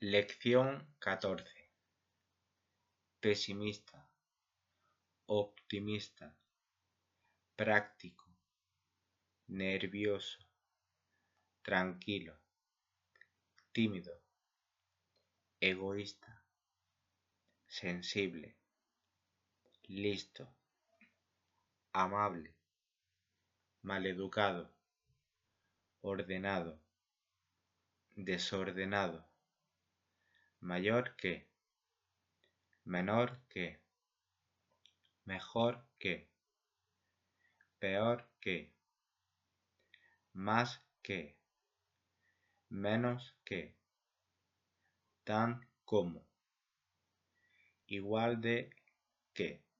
Lección 14. Pesimista, optimista, práctico, nervioso, tranquilo, tímido, egoísta, sensible, listo, amable, maleducado, ordenado, desordenado, mayor que, menor que, mejor que, peor que, más que, menos que, tan como, igual de que.